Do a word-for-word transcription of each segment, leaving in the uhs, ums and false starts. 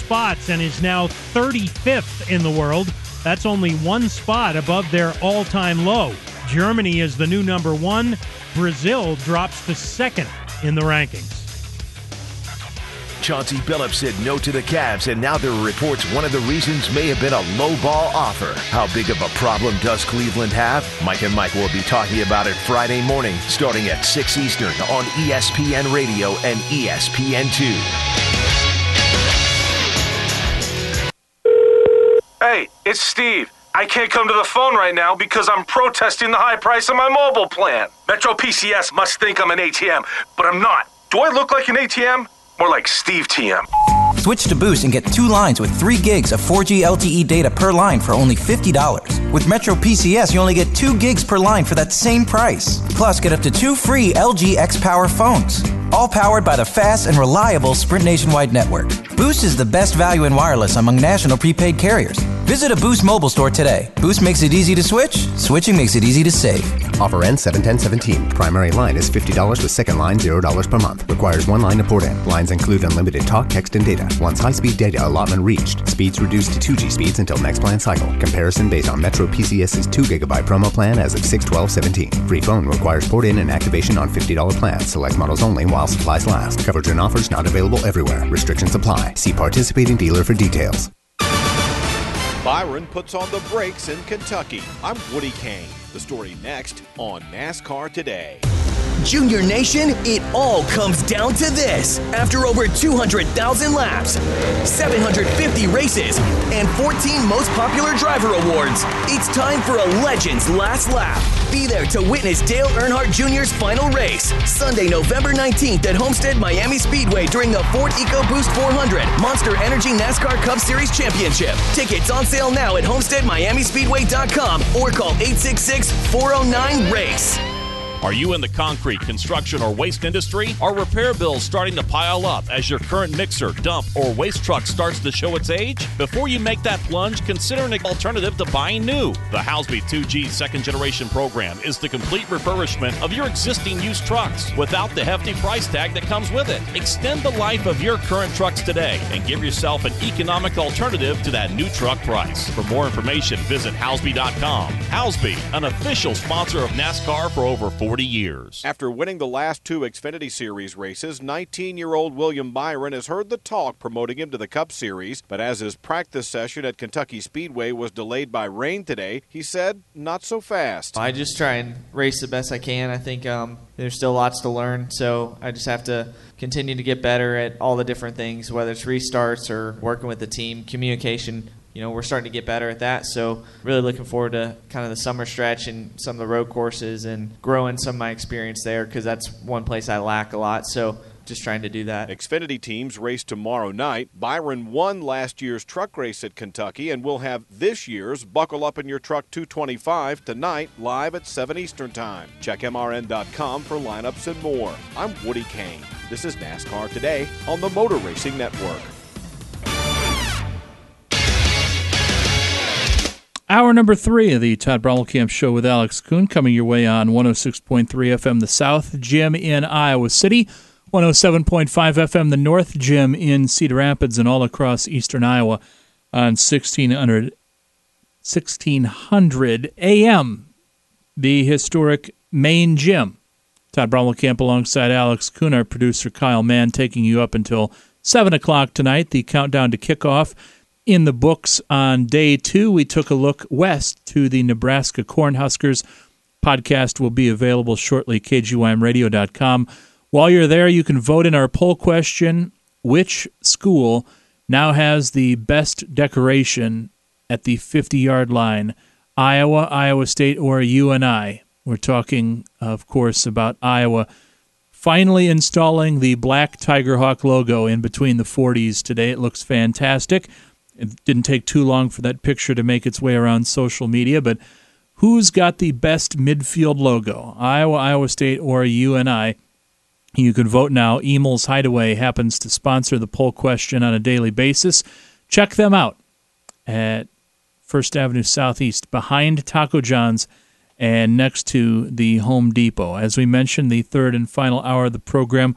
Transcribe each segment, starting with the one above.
spots and is now thirty-fifth in the world. That's only one spot above their all-time low. Germany is the new number one. Brazil drops to second in the rankings. Chauncey Billups said no to the Cavs, and now there are reports one of the reasons may have been a low-ball offer. How big of a problem does Cleveland have? Mike and Mike will be talking about it Friday morning, starting at six Eastern on E S P N Radio and E S P N two. Hey, it's Steve. I can't come to the phone right now because I'm protesting the high price of my mobile plan. Metro P C S must think I'm an A T M, but I'm not. Do I look like an A T M? More like Steve T M. Switch to Boost and get two lines with three gigs of four G L T E data per line for only fifty dollars. With Metro P C S, you only get two gigs per line for that same price. Plus, get up to two free L G X-Power phones. All powered by the fast and reliable Sprint nationwide network. Boost is the best value in wireless among national prepaid carriers. Visit a Boost mobile store today. Boost makes it easy to switch. Switching makes it easy to save. Offer ends seven ten seventeen. Primary line is fifty dollars with second line zero dollars per month. Requires one line to port in. Lines include unlimited talk, text, and data. Once high-speed data allotment reached. Speeds reduced to two G speeds until next plan cycle. Comparison based on Metro PCS's two gigabyte promo plan as of six twelve seventeen. Free phone requires port in and activation on fifty dollars plans. Select models only while supplies last. Coverage and offers not available everywhere. Restrictions apply. See participating dealer for details. Byron puts on the brakes in Kentucky. I'm Woody Kane. The story next on NASCAR Today. Junior Nation, it all comes down to this. After over two hundred thousand laps, seven hundred fifty races, and fourteen most popular driver awards, it's time for a legend's last lap. Be there to witness Dale Earnhardt Junior's final race, Sunday, November nineteenth at Homestead Miami Speedway during the Ford EcoBoost four hundred Monster Energy NASCAR Cup Series Championship. Tickets on sale now at homestead miami speedway dot com or call eight six six, four oh nine, RACE. Are you in the concrete, construction, or waste industry? Are repair bills starting to pile up as your current mixer, dump, or waste truck starts to show its age? Before you make that plunge, consider an alternative to buying new. The Housby two G second generation program is the complete refurbishment of your existing used trucks without the hefty price tag that comes with it. Extend the life of your current trucks today and give yourself an economic alternative to that new truck price. For more information, visit housby dot com. Housby, an official sponsor of NASCAR for over forty years. After winning the last two Xfinity Series races, nineteen-year-old William Byron has heard the talk promoting him to the Cup Series, but as his practice session at Kentucky Speedway was delayed by rain today, he said, not so fast. I just try and race the best I can. I think um, there's still lots to learn, so I just have to continue to get better at all the different things, whether it's restarts or working with the team, communication. You know, we're starting to get better at that, so really looking forward to kind of the summer stretch and some of the road courses and growing some of my experience there because that's one place I lack a lot, so just trying to do that. Xfinity teams race tomorrow night. Byron won last year's truck race at Kentucky and will have this year's Buckle Up in Your Truck two twenty-five tonight live at seven Eastern Time. Check M R N dot com for lineups and more. I'm Woody Kane. This is NASCAR Today on the Motor Racing Network. Hour number three of the Todd Brommelkamp Show with Alex Kuhn coming your way on one oh six point three F M, the South Gym in Iowa City, one oh seven point five F M, the North Gym in Cedar Rapids, and all across eastern Iowa on sixteen hundred, sixteen hundred A M, the historic main gym. Todd Brommelkamp alongside Alex Kuhn, our producer Kyle Mann, taking you up until seven o'clock tonight, the countdown to kickoff. In the books on day two, we took a look west to the Nebraska Cornhuskers. Podcast will be available shortly, K G Y M radio dot com. While you're there, you can vote in our poll question, which school now has the best decoration at the fifty-yard line, Iowa, Iowa State, or U N I? We're talking, of course, about Iowa finally installing the black Tigerhawk logo in between the forties today. It looks fantastic. It didn't take too long for that picture to make its way around social media, but who's got the best midfield logo, Iowa, Iowa State, or U N I? You can vote now. Emel's Hideaway happens to sponsor the poll question on a daily basis. Check them out at First Avenue Southeast, behind Taco John's and next to the Home Depot. As we mentioned, the third and final hour of the program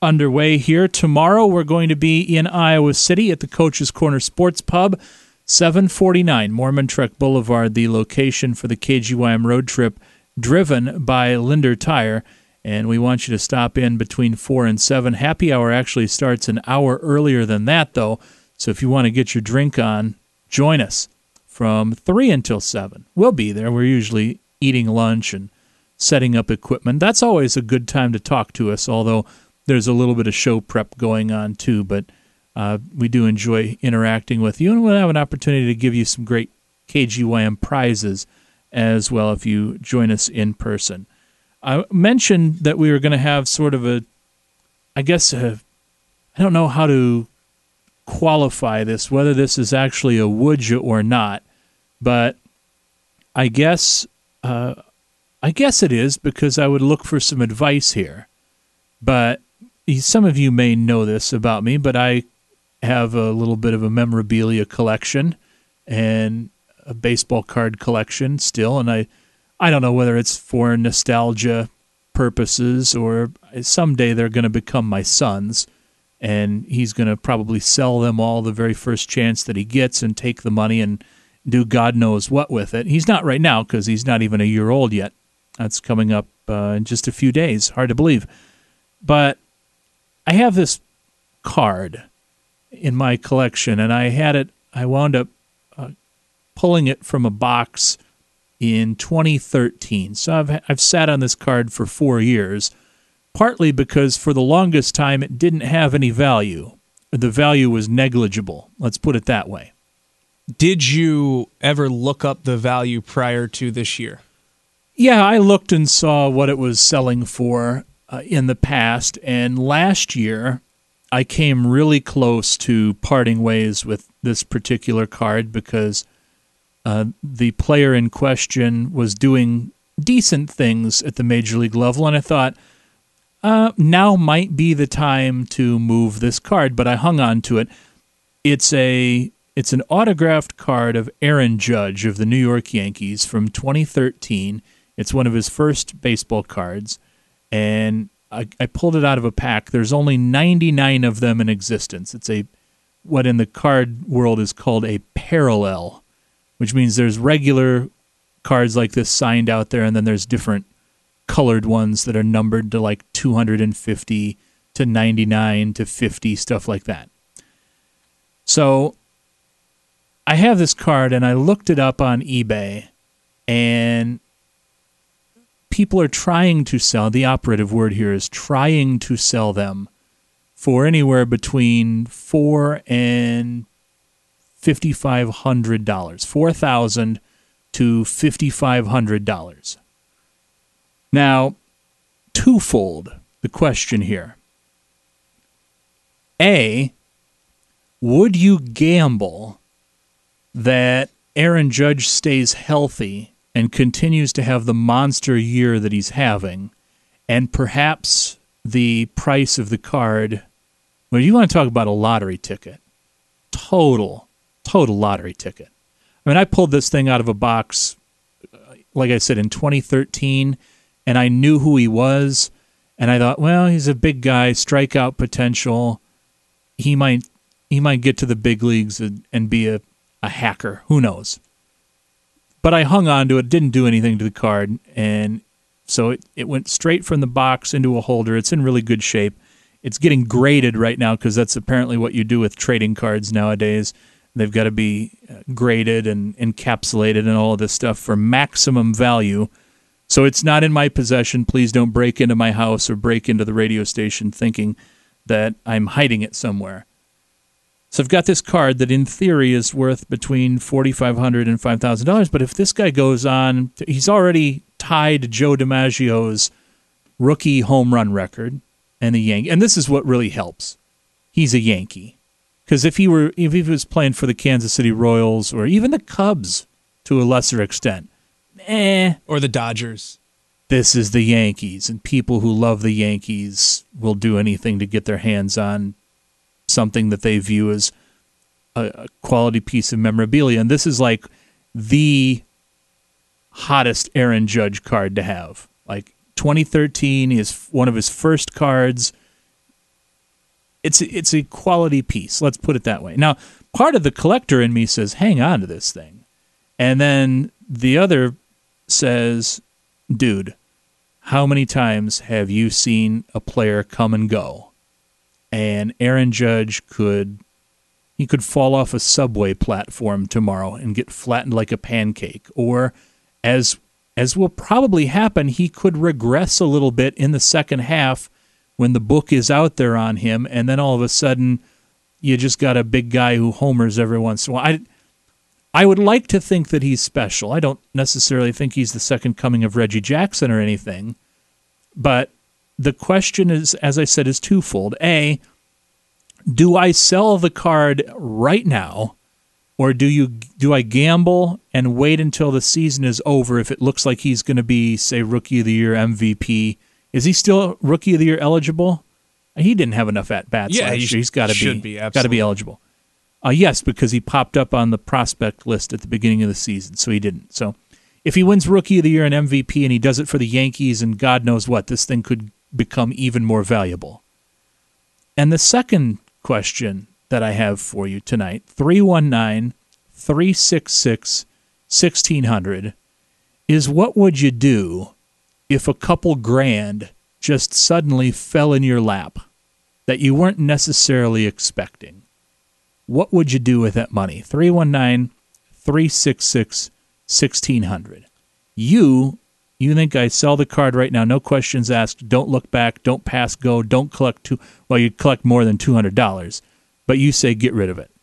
underway here. Tomorrow we're going to be in Iowa City at the Coach's Corner Sports Pub, seven forty-nine Mormon Trek Boulevard, the location for the K G Y M road trip driven by Linder Tire. And we want you to stop in between four and seven. Happy hour actually starts an hour earlier than that, though. So if you want to get your drink on, join us from three until seven. We'll be there. We're usually eating lunch and setting up equipment. That's always a good time to talk to us, although there's a little bit of show prep going on too. But uh, we do enjoy interacting with you, and we'll have an opportunity to give you some great K G Y M prizes as well if you join us in person. I mentioned that we were going to have sort of a, I guess, a, I don't know how to qualify this, whether this is actually a would you or not, but I guess, uh, I guess it is because I would look for some advice here. But some of you may know this about me, but I have a little bit of a memorabilia collection and a baseball card collection still, and I. I don't know whether it's for nostalgia purposes or someday they're going to become my son's, and he's going to probably sell them all the very first chance that he gets and take the money and do God knows what with it. He's not right now because he's not even a year old yet. That's coming up uh, in just a few days. Hard to believe. But I have this card in my collection, and I had it, I wound up uh, pulling it from a box in twenty thirteen. So I've I've sat on this card for four years, partly because for the longest time it didn't have any value. The value was negligible. Let's put it that way. Did you ever look up the value prior to this year? Yeah, I looked and saw what it was selling for uh, in the past, and last year I came really close to parting ways with this particular card because Uh, the player in question was doing decent things at the major league level, and I thought, uh, now might be the time to move this card, but I hung on to it. It's a it's an autographed card of Aaron Judge of the New York Yankees from twenty thirteen. It's one of his first baseball cards, and I, I pulled it out of a pack. There's only ninety-nine of them in existence. It's a what in the card world is called a parallel, which means there's regular cards like this signed out there, and then there's different colored ones that are numbered to like two hundred fifty to ninety-nine to fifty, stuff like that. So I have this card, and I looked it up on eBay, and people are trying to sell, the operative word here is trying to sell them for anywhere between four and fifty-five hundred dollars, four thousand to fifty-five hundred dollars. Now, twofold the question here. A, would you gamble that Aaron Judge stays healthy and continues to have the monster year that he's having, and perhaps the price of the card, well, you want to talk about a lottery ticket. Total Total lottery ticket. I mean, I pulled this thing out of a box, like I said, in twenty thirteen, and I knew who he was, and I thought, well, he's a big guy, strikeout potential. He might he might get to the big leagues and, and be a, a hacker. Who knows? But I hung on to it, didn't do anything to the card, and so it, it went straight from the box into a holder. It's in really good shape. It's getting graded right now because that's apparently what you do with trading cards nowadays. They've got to be graded and encapsulated and all of this stuff for maximum value. So it's not in my possession. Please don't break into my house or break into the radio station thinking that I'm hiding it somewhere. So I've got this card that in theory is worth between forty-five hundred dollars and five thousand dollars, but if this guy goes on, he's already tied Joe DiMaggio's rookie home run record and the Yankee. And this is what really helps. He's a Yankee. Because if he were, if he was playing for the Kansas City Royals or even the Cubs to a lesser extent, eh. Or the Dodgers. This is the Yankees, and people who love the Yankees will do anything to get their hands on something that they view as a, a quality piece of memorabilia. And this is like the hottest Aaron Judge card to have. Like twenty thirteen is one of his first cards. it's it's a quality piece. Let's put it that way. Now, part of the collector in me says, hang on to this thing. And then the other says, dude, how many times have you seen a player come and go? And Aaron Judge could he could fall off a subway platform tomorrow and get flattened like a pancake. Or, as as will probably happen, he could regress a little bit in the second half when the book is out there on him, and then all of a sudden you just got a big guy who homers every once in a while. I, I would like to think that he's special. I don't necessarily think he's the second coming of Reggie Jackson or anything, but the question is, as I said, is twofold. A, do I sell the card right now, or do you do I gamble and wait until the season is over if it looks like he's going to be, say, Rookie of the Year, M V P? Is he still Rookie of the Year eligible? He didn't have enough at-bats yeah, last he year. He's got to be, be got to be eligible. Uh, yes, because he popped up on the prospect list at the beginning of the season, so he didn't. So if he wins Rookie of the Year and M V P and he does it for the Yankees and God knows what, this thing could become even more valuable. And the second question that I have for you tonight, three one nine, three six six, one six zero zero, is what would you do if a couple grand just suddenly fell in your lap that you weren't necessarily expecting? What would you do with that money? three one nine, three six six, one six zero zero. You, you think I sell the card right now, no questions asked, don't look back, don't pass go, don't collect two, well, you collect more than two hundred dollars, but you say get rid of it.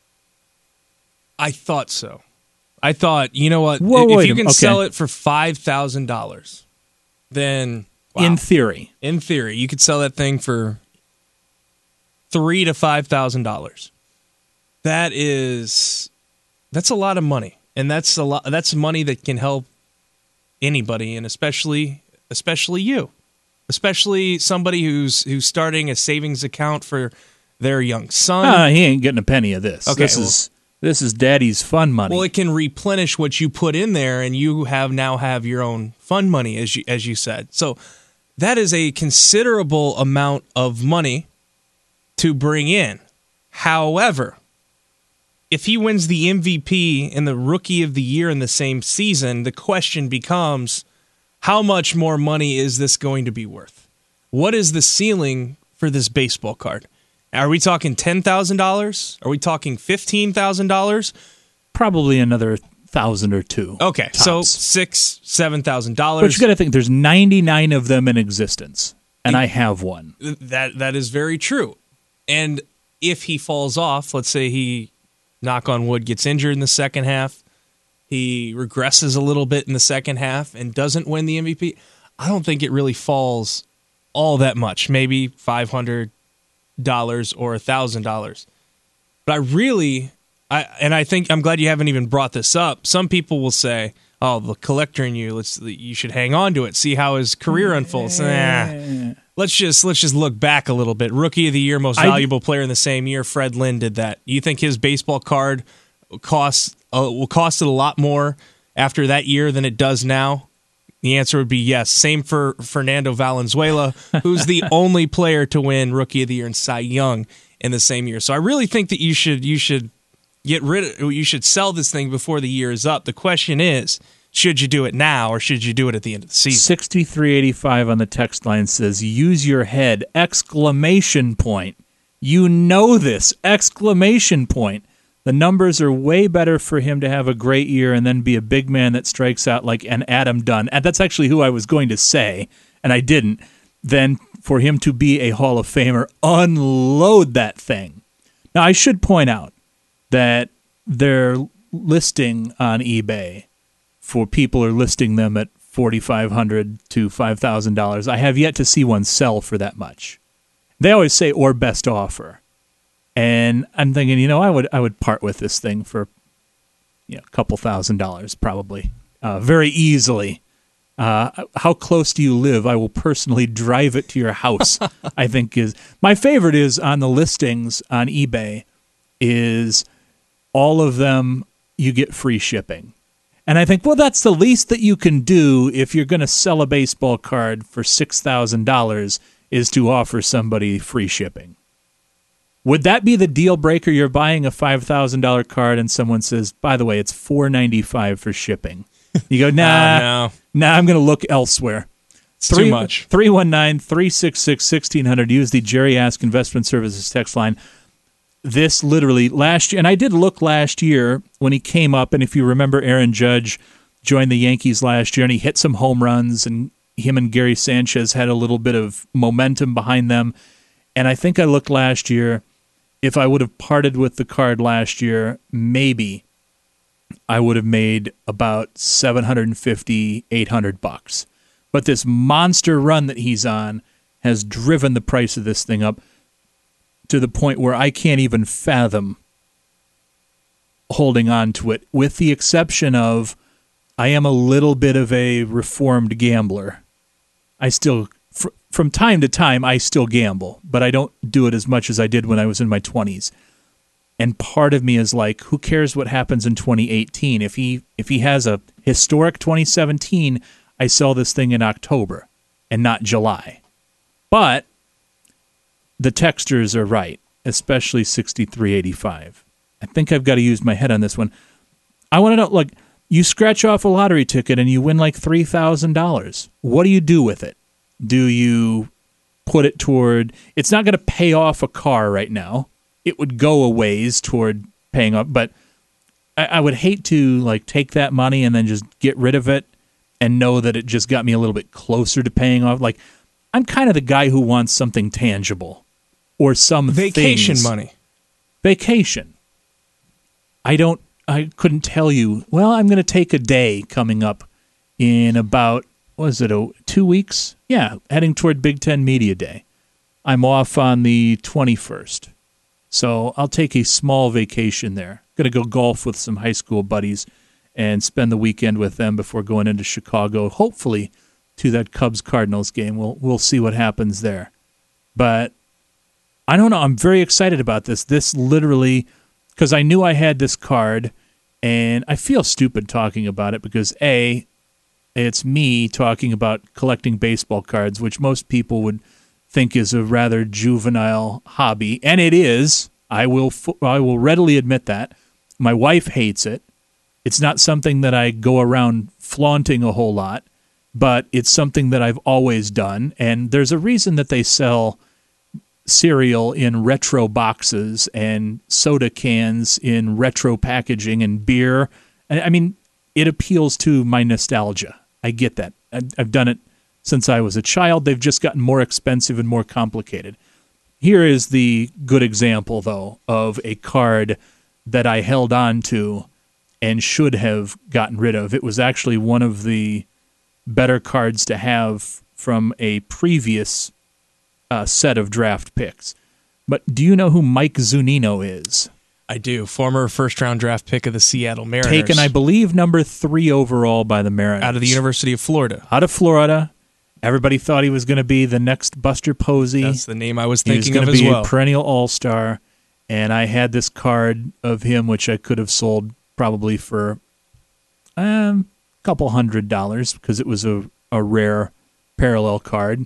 I thought so. I thought, you know what, Whoa, if wait you a- can okay. sell it for five thousand dollars, then... Wow. In theory. In theory, you could sell that thing for three to five thousand dollars. That is, that's a lot of money, and that's a lot. That's money that can help anybody, and especially, especially you, especially somebody who's who's starting a savings account for their young son. Uh, he ain't getting a penny of this. Okay, this well- is this is Daddy's fun money. Well, it can replenish what you put in there, and you have now have your own fund money, as you as you said. So that is a considerable amount of money to bring in. However, if he wins the M V P and the Rookie of the Year in the same season, the question becomes, how much more money is this going to be worth? What is the ceiling for this baseball card? Are we talking ten thousand dollars? Are we talking fifteen thousand dollars? Probably another thousand or two. Okay, tops. so six, seven thousand dollars. But you got to think, there's ninety-nine of them in existence, and I have one. That that is very true. And if he falls off, let's say he, knock on wood, gets injured in the second half, he regresses a little bit in the second half and doesn't win the M V P, I don't think it really falls all that much. Maybe five hundred dollars or one thousand dollars. But I really, I and I think, I'm glad you haven't even brought this up. Some people will say, oh, the collector in you, let's you should hang on to it, see how his career unfolds. Nah. Let's just let's just look back a little bit. Rookie of the Year, most valuable I, player in the same year, Fred Lynn did that. You think his baseball card costs uh, will cost it a lot more after that year than it does now? The answer would be yes. Same for Fernando Valenzuela, who's the only player to win Rookie of the Year and Cy Young in the same year. So I really think that you should you should get rid of, you should sell this thing before the year is up. The question is, should you do it now or should you do it at the end of the season? sixty-three eighty-five on the text line says, use your head, exclamation point. You know this, exclamation point. The numbers are way better for him to have a great year and then be a big man that strikes out like an Adam Dunn. And that's actually who I was going to say, and I didn't. Than for him to be a Hall of Famer. Unload that thing. Now, I should point out that their listing on eBay, for people are listing them at forty-five hundred dollars to five thousand dollars. I have yet to see one sell for that much. They always say, or best offer. And I'm thinking, you know, I would I would part with this thing for, you know, a couple thousand dollars probably, uh, very easily. Uh, how close do you live? I will personally drive it to your house. I think is my favorite is on the listings on eBay is all of them you get free shipping. And I think, well, that's the least that you can do if you're going to sell a baseball card for six thousand dollars is to offer somebody free shipping. Would that be the deal breaker? You're buying a five thousand dollars card and someone says, by the way, it's four dollars and ninety-five cents for shipping. You go, nah, uh, no. nah, I'm going to look elsewhere. It's Three, too much. three one nine, three six six, one six zero zero. Use the Jerry Ask Investment Services text line. This literally last year, and I did look last year when he came up, and if you remember, Aaron Judge joined the Yankees last year, and he hit some home runs, and him and Gary Sanchez had a little bit of momentum behind them. And I think I looked last year, if I would have parted with the card last year, maybe I would have made about seven hundred fifty, eight hundred bucks. But this monster run that he's on has driven the price of this thing up to the point where I can't even fathom holding on to it, with the exception of I am a little bit of a reformed gambler. I still, fr- from time to time, I still gamble, but I don't do it as much as I did when I was in my twenties. And part of me is like, who cares what happens in twenty eighteen? If he if he has a historic twenty seventeen, I sell this thing in October and not July. But the textures are right, especially sixty-three eighty-five. I think I've got to use my head on this one. I want to know, like, you scratch off a lottery ticket and you win like three thousand dollars. What do you do with it? Do you put it toward... It's not going to pay off a car right now. It would go a ways toward paying off, but I, I would hate to like take that money and then just get rid of it and know that it just got me a little bit closer to paying off. Like, I'm kind of the guy who wants something tangible or some vacation things. money. Vacation. I don't, I couldn't tell you, well, I'm going to take a day coming up in about, what is it, oh, two weeks? Yeah, heading toward Big Ten Media Day. I'm off on the twenty-first. So I'll take a small vacation there. Going to go golf with some high school buddies and spend the weekend with them before going into Chicago, hopefully to that Cubs-Cardinals game. We'll we'll see what happens there. But I don't know. I'm very excited about this. This literally, because I knew I had this card, and I feel stupid talking about it because, A, it's me talking about collecting baseball cards, which most people would think is a rather juvenile hobby, and it is. I will I will readily admit that. My wife hates it. It's not something that I go around flaunting a whole lot, but it's something that I've always done, and there's a reason that they sell cereal in retro boxes and soda cans in retro packaging and beer. I mean, it appeals to my nostalgia. I get that. I've done it since I was a child. They've just gotten more expensive and more complicated. Here is the good example, though, of a card that I held on to and should have gotten rid of. It was actually one of the better cards to have from a previous uh, set of draft picks. But do you know who Mike Zunino is? I do. Former first-round draft pick of the Seattle Mariners. Taken, I believe, number three overall by the Mariners. Out of the University of Florida. Out of Florida. Everybody thought he was going to be the next Buster Posey. That's the name I was he thinking was of as well. He was going well. to be a perennial all-star, and I had this card of him, which I could have sold probably for um, a couple hundred dollars because it was a, a rare parallel card.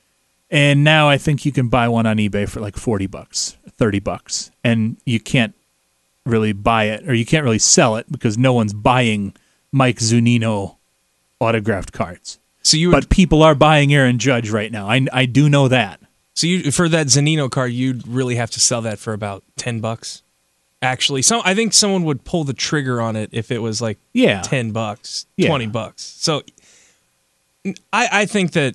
And now I think you can buy one on eBay for like forty bucks, thirty bucks, and you can't really buy it, or you can't really sell it because no one's buying Mike Zunino autographed cards. So you, but people are buying Aaron Judge right now. I, I do know that. So you, for that Zunino card, you'd really have to sell that for about ten bucks. Actually, so I think someone would pull the trigger on it if it was like yeah. ten bucks, yeah. twenty bucks. So I, I think that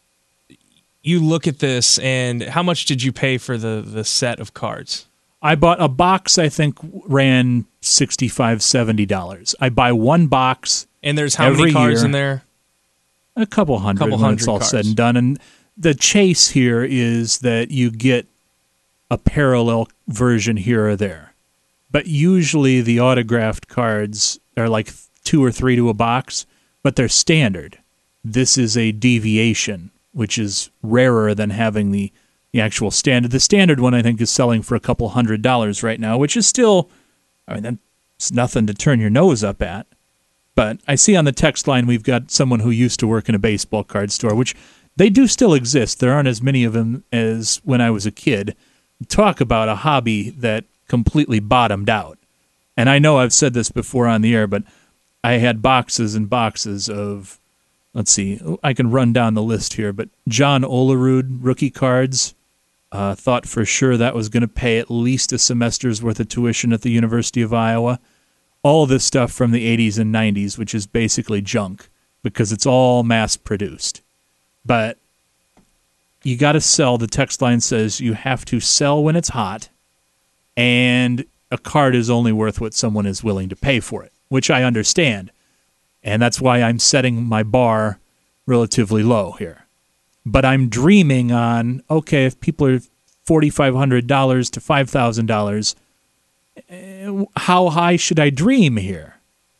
you look at this, and how much did you pay for the, the set of cards? I bought a box, I think, ran sixty-five dollars, seventy dollars. I buy one box. And there's how many cards year. in there? A couple hundred couple when hundred it's all cards. said and done. And the chase here is that you get a parallel version here or there. But usually the autographed cards are like two or three to a box, but they're standard. This is a deviation, which is rarer than having the, the actual standard. The standard one, I think, is selling for a couple hundred dollars right now, which is still, I mean, that's nothing to turn your nose up at. But I see on the text line we've got someone who used to work in a baseball card store, which they do still exist. There aren't as many of them as when I was a kid, talk about a hobby that completely bottomed out. And I know I've said this before on the air, but I had boxes and boxes of, let's see, I can run down the list here, but John Olerud rookie cards. Uh, thought for sure that was going to pay at least a semester's worth of tuition at the University of Iowa. All this stuff from the eighties and nineties, which is basically junk because it's all mass-produced. But you got to sell. The text line says you have to sell when it's hot, and a card is only worth what someone is willing to pay for it, which I understand. And that's why I'm setting my bar relatively low here. But I'm dreaming on, okay, if people are four thousand five hundred dollars to five thousand dollars, how high should I dream here?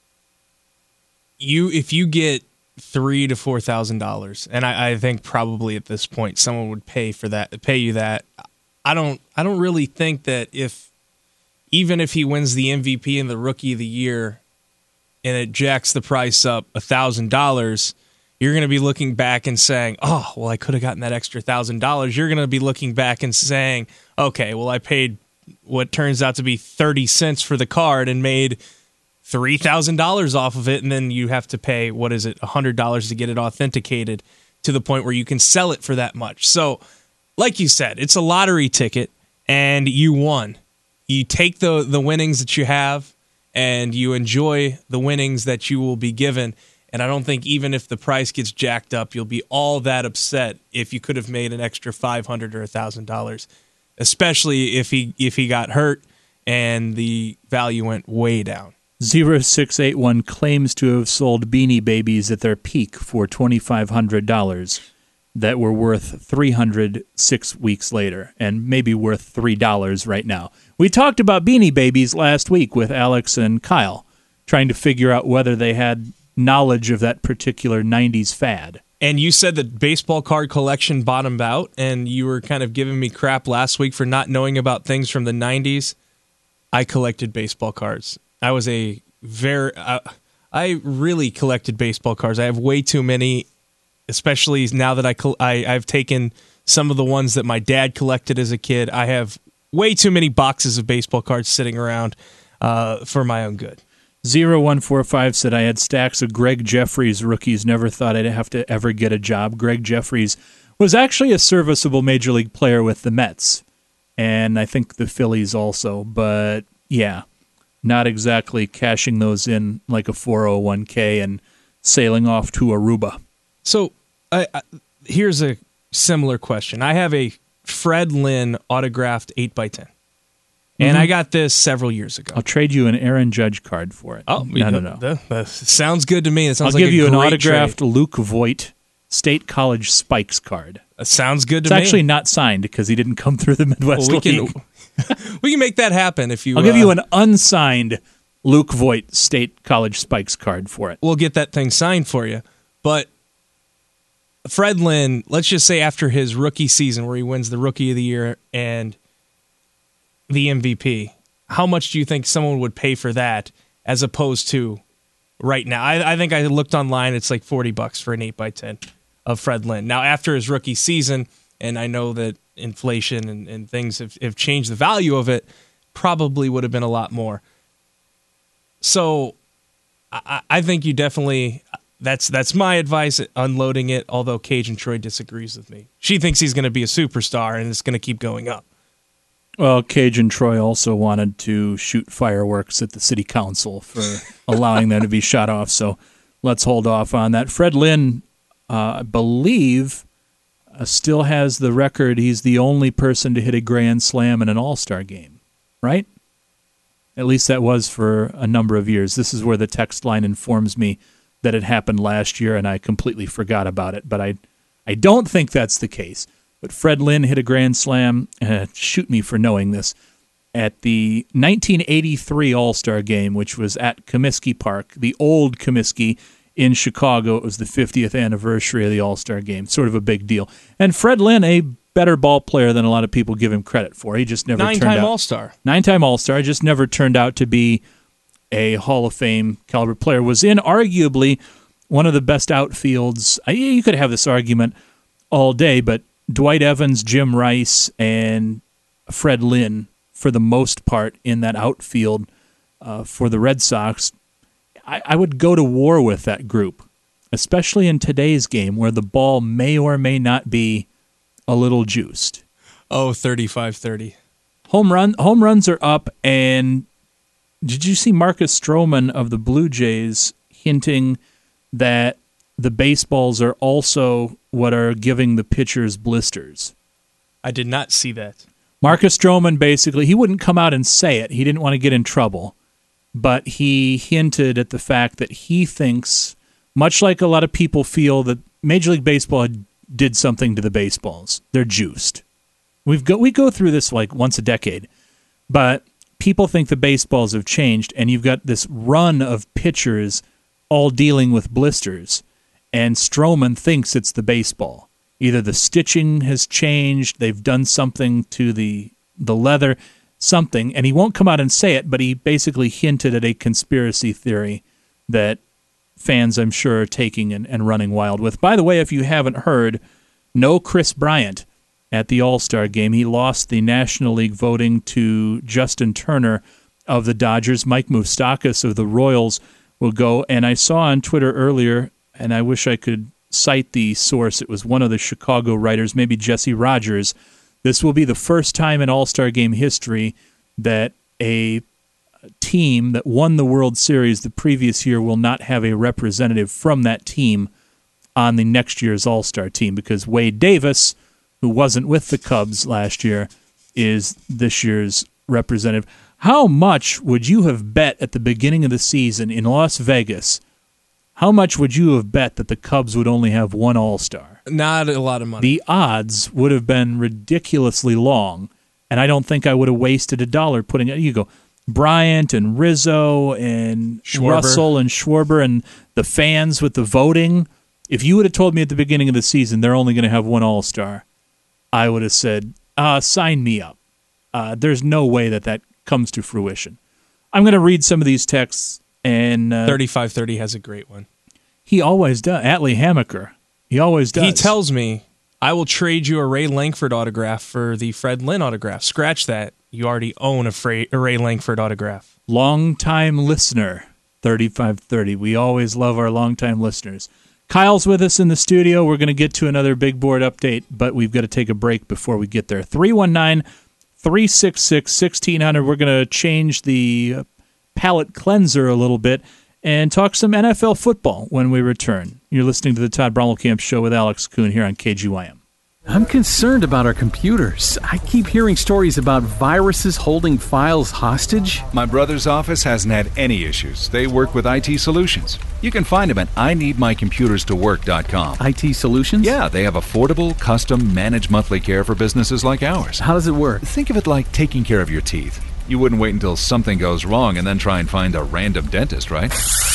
You, if you get three to four thousand dollars, and I, I think probably at this point someone would pay for that, pay you that. I don't, I don't really think that if, even if he wins the M V P and the Rookie of the Year, and it jacks the price up a thousand dollars. You're going to be looking back and saying, oh, well, I could have gotten that extra one thousand dollars. You're going to be looking back and saying, okay, well, I paid what turns out to be thirty cents for the card and made three thousand dollars off of it, and then you have to pay, what is it, one hundred dollars to get it authenticated to the point where you can sell it for that much. So, like you said, it's a lottery ticket, and you won. You take the, the winnings that you have, and you enjoy the winnings that you will be given. And I don't think even if the price gets jacked up, you'll be all that upset if you could have made an extra five hundred dollars or one thousand dollars, especially if he if he got hurt and the value went way down. zero six eight one claims to have sold Beanie Babies at their peak for twenty-five hundred dollars that were worth three hundred dollars six weeks later and maybe worth three dollars right now. We talked about Beanie Babies last week with Alex and Kyle, trying to figure out whether they had knowledge of that particular nineties fad. And you said that baseball card collection bottomed out, and you were kind of giving me crap last week for not knowing about things from the nineties. I collected baseball cards. I was a very, uh, I really collected baseball cards. I have way too many, especially now that I, I I've taken some of the ones that my dad collected as a kid. I have way too many boxes of baseball cards sitting around uh, for my own good. zero one four five said, I had stacks of Greg Jeffries rookies, never thought I'd have to ever get a job. Greg Jeffries was actually a serviceable major league player with the Mets, and I think the Phillies also, but yeah, not exactly cashing those in like a four oh one k and sailing off to Aruba. So I, I, here's a similar question. I have a Fred Lynn autographed eight by ten. And mm-hmm. I got this several years ago. I'll trade you an Aaron Judge card for it. Oh, no, no, no. That, that sounds good to me. It sounds I'll like give a you an great autographed trade. Luke Voigt State College Spikes card. That sounds good to it's me. It's actually not signed because he didn't come through the Midwest well, we League. Can, we can make that happen if you. I'll give uh, you an unsigned Luke Voigt State College Spikes card for it. We'll get that thing signed for you. But Fred Lynn, let's just say after his rookie season where he wins the Rookie of the Year and the M V P, how much do you think someone would pay for that as opposed to right now? I, I think I looked online. It's like forty bucks for an eight by ten of Fred Lynn. Now, after his rookie season, and I know that inflation and, and things have, have changed the value of it, probably would have been a lot more. So I, I think you definitely, that's that's my advice, unloading it, although Cajun Troy disagrees with me. She thinks he's going to be a superstar and it's going to keep going up. Well, Cajun Troy also wanted to shoot fireworks at the city council for allowing them to be shot off, so let's hold off on that. Fred Lynn, uh, I believe, uh, still has the record. He's the only person to hit a grand slam in an all-star game, right? At least that was for a number of years. This is where the text line informs me that it happened last year, and I completely forgot about it, but I, I don't think that's the case. But Fred Lynn hit a grand slam, uh, shoot me for knowing this, at the nineteen eighty-three All-Star Game, which was at Comiskey Park, the old Comiskey in Chicago. It was the fiftieth anniversary of the All-Star Game, sort of a big deal. And Fred Lynn, a better ball player than a lot of people give him credit for. He just never Nine-time turned out... Nine-time All-Star. Nine-time All-Star, just never turned out to be a Hall of Fame caliber player. Was in arguably one of the best outfields. You could have this argument all day, but Dwight Evans, Jim Rice, and Fred Lynn for the most part in that outfield uh, for the Red Sox, I, I would go to war with that group, especially in today's game where the ball may or may not be a little juiced. Oh, thirty-five thirty. Home run, home runs are up, and did you see Marcus Stroman of the Blue Jays hinting that the baseballs are also what are giving the pitchers blisters? I did not see that. Marcus Stroman basically, he wouldn't come out and say it. He didn't want to get in trouble. But he hinted at the fact that he thinks, much like a lot of people feel, that Major League Baseball did something to the baseballs. They're juiced. We've go, we go through this like once a decade. But people think the baseballs have changed, and you've got this run of pitchers all dealing with blisters. And Stroman thinks it's the baseball. Either the stitching has changed, they've done something to the the leather, something, and he won't come out and say it, but he basically hinted at a conspiracy theory that fans, I'm sure, are taking and, and running wild with. By the way, if you haven't heard, no Chris Bryant at the All-Star game. He lost the National League voting to Justin Turner of the Dodgers. Mike Moustakas of the Royals will go, and I saw on Twitter earlier, and I wish I could cite the source. It was one of the Chicago writers, maybe Jesse Rogers. This will be the first time in All-Star Game history that a team that won the World Series the previous year will not have a representative from that team on the next year's All-Star team, because Wade Davis, who wasn't with the Cubs last year, is this year's representative. How much would you have bet at the beginning of the season in Las Vegas? How much would you have bet that the Cubs would only have one All-Star? Not a lot of money. The odds would have been ridiculously long, and I don't think I would have wasted a dollar putting it. You go Bryant and Rizzo and Schwarber. Russell and Schwarber and the fans with the voting. If you would have told me at the beginning of the season they're only going to have one All-Star, I would have said, uh, sign me up. Uh, there's no way that that comes to fruition. I'm going to read some of these texts. And uh, thirty-five thirty has a great one. He always does. Atlee Hammaker. He always does. He tells me, I will trade you a Ray Langford autograph for the Fred Lynn autograph. Scratch that. You already own a, Fra- a Ray Langford autograph. Long-time listener, thirty-five thirty. We always love our long-time listeners. Kyle's with us in the studio. We're going to get to another big board update, but we've got to take a break before we get there. three one nine, three six six, one six zero zero. We're going to change the palate cleanser a little bit and talk some N F L football when we return. You're listening to the Todd Brommelkamp Show with Alex Kuhn here on K G Y M. I'm concerned about our computers. I keep hearing stories about viruses holding files hostage. My brother's office hasn't had any issues. They work with I T Solutions. You can find them at I need my computers to work dot com. I T Solutions? Yeah, they have affordable, custom, managed monthly care for businesses like ours. How does it work? Think of it like taking care of your teeth. You wouldn't wait until something goes wrong and then try and find a random dentist, right?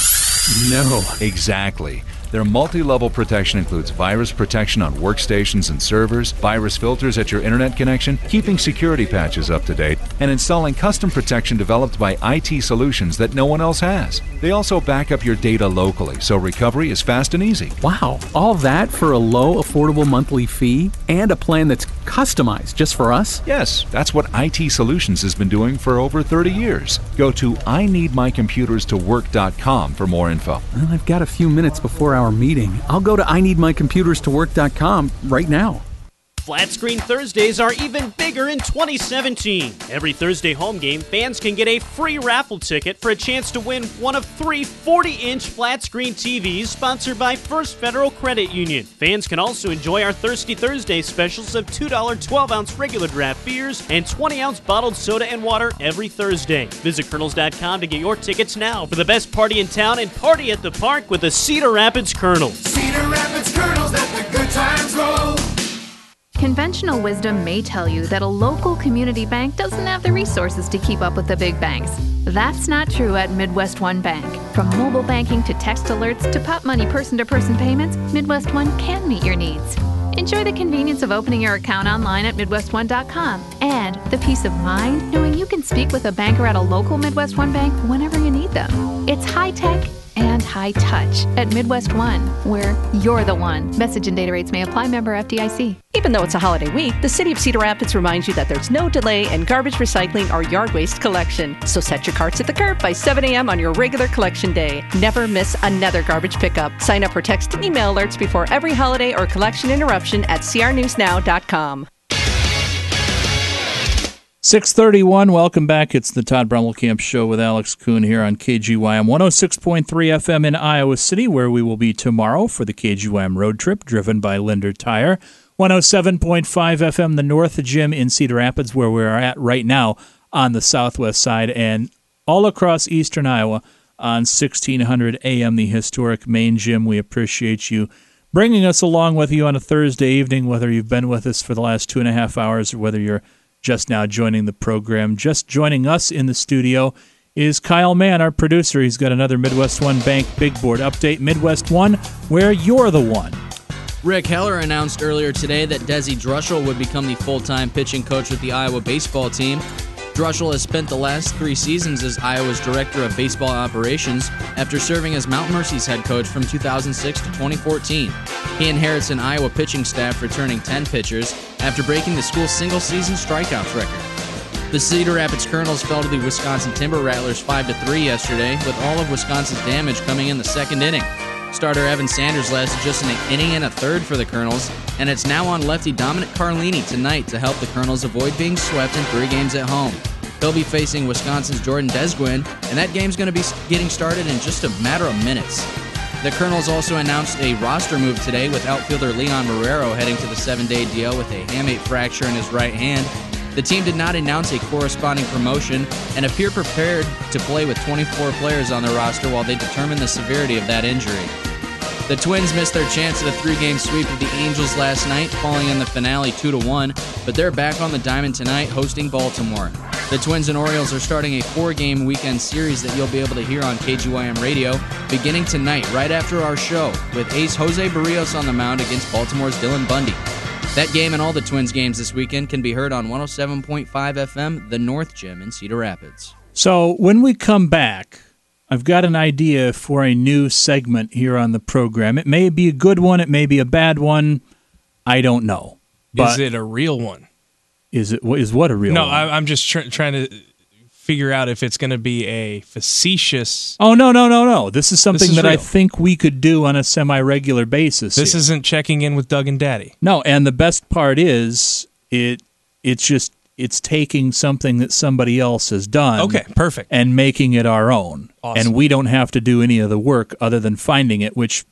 No. Exactly. Their multi-level protection includes virus protection on workstations and servers, virus filters at your internet connection, keeping security patches up to date, and installing custom protection developed by I T Solutions that no one else has. They also back up your data locally, so recovery is fast and easy. Wow, all that for a low, affordable monthly fee and a plan that's customized just for us? Yes, that's what I T Solutions has been doing for over thirty years. Go to I need my computers to work dot com for more info. Well, I've got a few minutes before our meeting. I'll go to I need my computers to work dot com right now. Flat Screen Thursdays are even bigger in twenty seventeen. Every Thursday home game, fans can get a free raffle ticket for a chance to win one of three forty-inch flat screen T Vs sponsored by First Federal Credit Union. Fans can also enjoy our Thirsty Thursday specials of two dollar twelve-ounce regular draft beers and twenty-ounce bottled soda and water every Thursday. Visit Kernels dot com to get your tickets now for the best party in town and party at the park with the Cedar Rapids Kernels. Cedar Rapids Kernels, let the good times roll. Conventional wisdom may tell you that a local community bank doesn't have the resources to keep up with the big banks. That's not true at Midwest One Bank. From mobile banking to text alerts to pop money person-to-person payments, Midwest One can meet your needs. Enjoy the convenience of opening your account online at Midwest One dot com and the peace of mind knowing you can speak with a banker at a local Midwest One bank whenever you need them. It's high-tech and high touch at Midwest One, where you're the one. Message and data rates may apply. Member F D I C. Even though it's a holiday week, the City of Cedar Rapids reminds you that there's no delay in garbage recycling or yard waste collection. So set your carts at the curb by seven a.m. on your regular collection day. Never miss another garbage pickup. Sign up for text and email alerts before every holiday or collection interruption at c r news now dot com. six thirty-one, welcome back. It's the Todd Brummelkamp Show with Alex Kuhn here on K G Y M one oh six point three F M in Iowa City, where we will be tomorrow for the K G Y M road trip driven by Linder Tire. one oh seven point five F M, the North Gym in Cedar Rapids, where we're at right now on the southwest side, and all across eastern Iowa on sixteen hundred A M, the historic main gym. We appreciate you bringing us along with you on a Thursday evening, whether you've been with us for the last two and a half hours or whether you're just now joining the program. Just joining us in the studio is Kyle Mann, our producer. He's got another Midwest One Bank Big Board update. Midwest One, where you're the one. Rick Heller announced earlier today that Desi Druschel would become the full-time pitching coach with the Iowa baseball team. Druschel has spent the last three seasons as Iowa's director of baseball operations after serving as Mount Mercy's head coach from two thousand six to twenty fourteen. He inherits an Iowa pitching staff returning ten pitchers after breaking the school's single-season strikeouts record. The Cedar Rapids Colonels fell to the Wisconsin Timber Rattlers five to three yesterday, with all of Wisconsin's damage coming in the second inning. Starter Evan Sanders lasted just an inning and a third for the Colonels, and it's now on lefty Dominic Carlini tonight to help the Colonels avoid being swept in three games at home. He'll be facing Wisconsin's Jordan Desguin, and that game's going to be getting started in just a matter of minutes. The Colonels also announced a roster move today, with outfielder Leon Marrero heading to the seven-day D L with a hamate fracture in his right hand. The team did not announce a corresponding promotion and appear prepared to play with twenty-four players on their roster while they determine the severity of that injury. The Twins missed their chance at a three-game sweep of the Angels last night, falling in the finale two to one, but they're back on the diamond tonight hosting Baltimore. The Twins and Orioles are starting a four-game weekend series that you'll be able to hear on K G Y M Radio beginning tonight right after our show, with ace Jose Barrios on the mound against Baltimore's Dylan Bundy. That game and all the Twins games this weekend can be heard on one oh seven point five F M, the North Gym in Cedar Rapids. So when we come back, I've got an idea for a new segment here on the program. It may be a good one, it may be a bad one. I don't know. But is it a real one? Is it? Is what a real no, one? No, I'm just tr- trying to figure out if it's going to be a facetious... Oh, no, no, no, no. This is something this is that real. I think we could do on a semi-regular basis. This here. isn't checking in with Doug and Daddy. No, and the best part is it. it's just... it's taking something that somebody else has done. Okay, perfect. And making it our own. Awesome. And we don't have to do any of the work other than finding it, which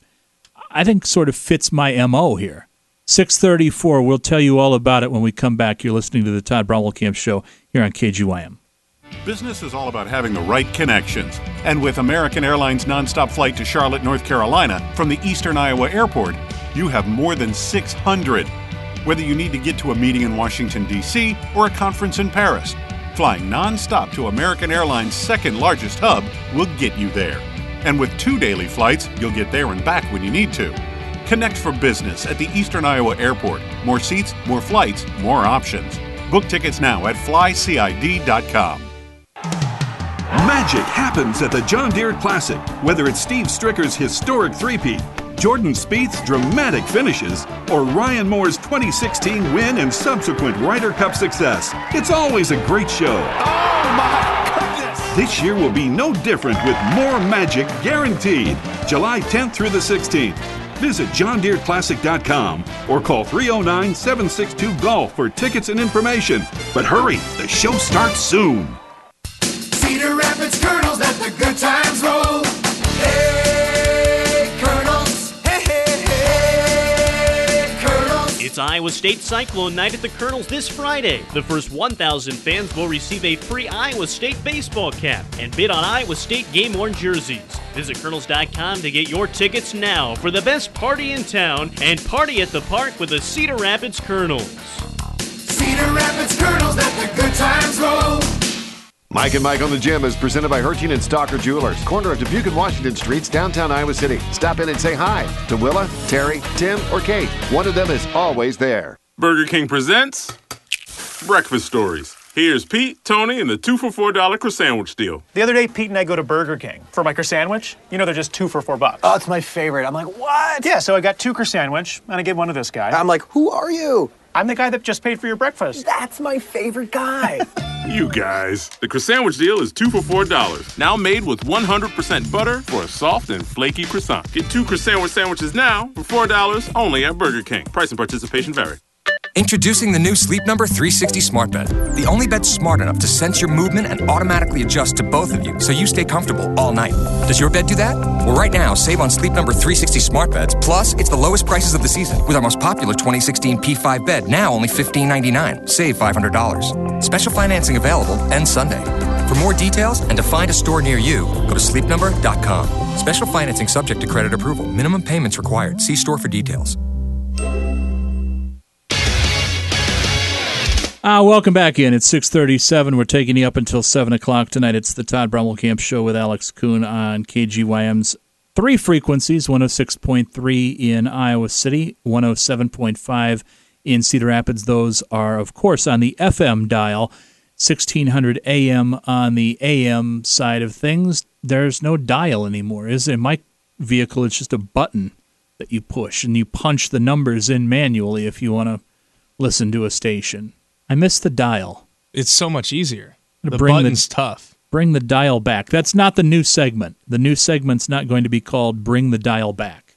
I think sort of fits my M O here. six thirty-four, we'll tell you all about it when we come back. You're listening to the Todd Brummelkamp Show here on K G Y M. Business is all about having the right connections. And with American Airlines nonstop flight to Charlotte, North Carolina from the Eastern Iowa Airport, you have more than six hundred. Whether you need to get to a meeting in Washington, D C or a conference in Paris, flying nonstop to American Airlines' second largest hub will get you there. And with two daily flights, you'll get there and back when you need to. Connect for business at the Eastern Iowa Airport. More seats, more flights, more options. Book tickets now at fly C I D dot com. Magic happens at the John Deere Classic. Whether it's Steve Stricker's historic three-peat, Jordan Spieth's dramatic finishes, or Ryan Moore's twenty sixteen win and subsequent Ryder Cup success, it's always a great show. Oh my goodness! This year will be no different with more magic guaranteed. July tenth through the sixteenth. Visit john deere classic dot com or call three oh nine, seven six two, golf for tickets and information. But hurry, the show starts soon. Cedar Rapids Colonels, let the good times roll. Hey, Colonels. Hey, hey, hey, Colonels. It's Iowa State Cyclone Night at the Colonels this Friday. The first one thousand fans will receive a free Iowa State baseball cap and bid on Iowa State game-worn jerseys. Visit colonels dot com to get your tickets now for the best party in town and party at the park with the Cedar Rapids Colonels. Cedar Rapids Colonels, let the good times roll. Mike and Mike on the Gym is presented by Hertien and Stalker Jewelers, corner of Dubuque and Washington Streets, downtown Iowa City. Stop in and say hi to Willa, Terry, Tim, or Kate. One of them is always there. Burger King presents Breakfast Stories. Here's Pete, Tony, and the two for four dollar croissant deal. The other day, Pete and I go to Burger King for my croissant. You know, they're just two for four bucks. Oh, it's my favorite. I'm like, what? Yeah, so I got two croissant, and I gave one to this guy. I'm like, who are you? I'm the guy that just paid for your breakfast. That's my favorite guy. You guys. The croissant deal is two for four dollars. Now made with one hundred percent butter for a soft and flaky croissant. Get two croissant sandwiches now for four dollars only at Burger King. Price and participation vary. Introducing the new Sleep Number three sixty Smart Bed. The only bed smart enough to sense your movement and automatically adjust to both of you so you stay comfortable all night. Does your bed do that? Well, right now, save on Sleep Number three sixty Smart Beds. Plus, it's the lowest prices of the season with our most popular twenty sixteen P five bed, now only fifteen ninety-nine. Save five hundred dollars. Special financing available ends Sunday. For more details and to find a store near you, go to sleep number dot com. Special financing subject to credit approval. Minimum payments required. See store for details. Uh, welcome back in. It's six thirty-seven. We're taking you up until seven o'clock tonight. It's the Todd Brommelkamp Show with Alex Kuhn on K G Y M's three frequencies, one oh six point three in Iowa City, one oh seven point five in Cedar Rapids. Those are, of course, on the F M dial, sixteen hundred A M on the A M side of things. There's no dial anymore, is it? In my vehicle, it's just a button that you push, and you punch the numbers in manually if you want to listen to a station. I miss the dial. It's so much easier. The bring button's the, tough. Bring the dial back. That's not the new segment. The new segment's not going to be called Bring the Dial Back.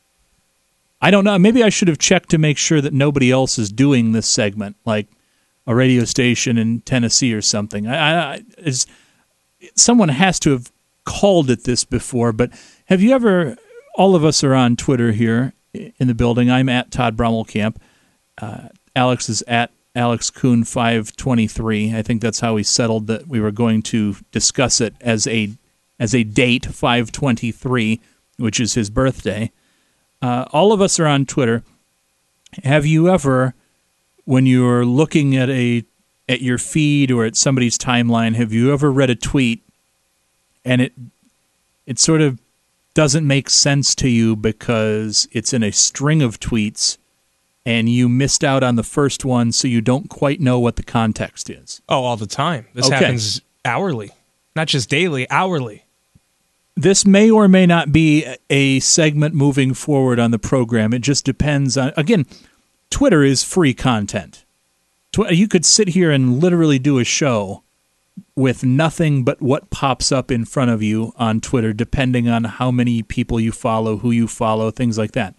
I don't know. Maybe I should have checked to make sure that nobody else is doing this segment, like a radio station in Tennessee or something. I, I, it's, someone has to have called it this before, but have you ever, all of us are on Twitter here in the building. I'm at Todd Brommelkamp. Uh, Alex is at Alex Kuhn five twenty-three. I think that's how we settled that we were going to discuss it as a as a date, five twenty-three, which is his birthday. Uh, all of us are on Twitter. Have you ever, when you're looking at a at your feed or at somebody's timeline, have you ever read a tweet and it it sort of doesn't make sense to you because it's in a string of tweets and you missed out on the first one, so you don't quite know what the context is? Oh, all the time. This okay. happens hourly. Not just daily, hourly. This may or may not be a segment moving forward on the program. It just depends on, again, Twitter is free content. You could sit here and literally do a show with nothing but what pops up in front of you on Twitter, depending on how many people you follow, who you follow, things like that.